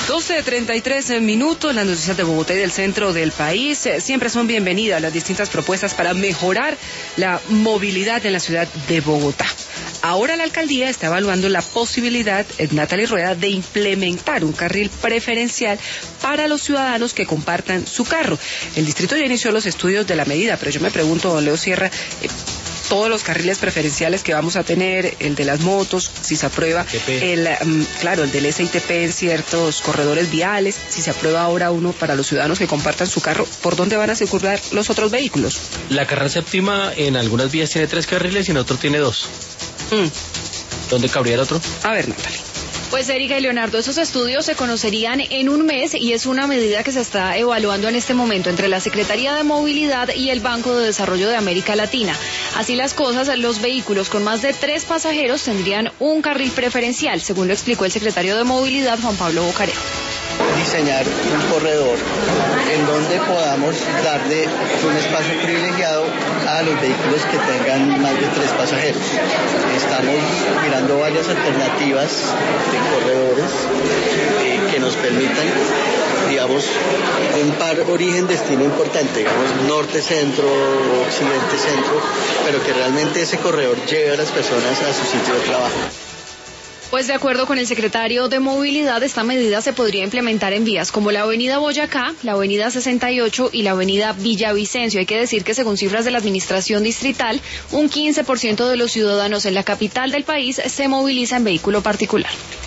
12:33 las noticias de Bogotá y del centro del país. Siempre son bienvenidas las distintas propuestas para mejorar la movilidad en la ciudad de Bogotá. Ahora la alcaldía está evaluando la posibilidad, Natalie Rueda, de implementar un carril preferencial para los ciudadanos que compartan su carro. El distrito ya inició los estudios de la medida, pero yo me pregunto, don Leo Sierra, todos los carriles preferenciales que vamos a tener, el de las motos, si se aprueba, el del SITP en ciertos corredores viales, si se aprueba ahora uno para los ciudadanos que compartan su carro, ¿por dónde van a circular los otros vehículos? La carrera séptima en algunas vías tiene 3 carriles y en otro tiene 2. ¿Dónde cabría el otro? A ver, Natalia. Pues Erika y Leonardo, esos estudios se conocerían en un mes y es una medida que se está evaluando en este momento entre la Secretaría de Movilidad y el Banco de Desarrollo de América Latina. Así las cosas, los vehículos con más de 3 pasajeros tendrían un carril preferencial, según lo explicó el secretario de Movilidad, Juan Pablo Bocarejo. Diseñar un corredor en donde podamos darle un espacio privilegiado a los vehículos que tengan más de 3 pasajeros. Estamos mirando varias alternativas de corredores que nos permitan, digamos, un par origen-destino importante, digamos, norte-centro, occidente-centro, pero que realmente ese corredor lleve a las personas a su sitio de trabajo. Pues de acuerdo con el secretario de Movilidad, esta medida se podría implementar en vías como la avenida Boyacá, la avenida 68 y la avenida Villavicencio. Hay que decir que según cifras de la administración distrital, un 15% de los ciudadanos en la capital del país se moviliza en vehículo particular.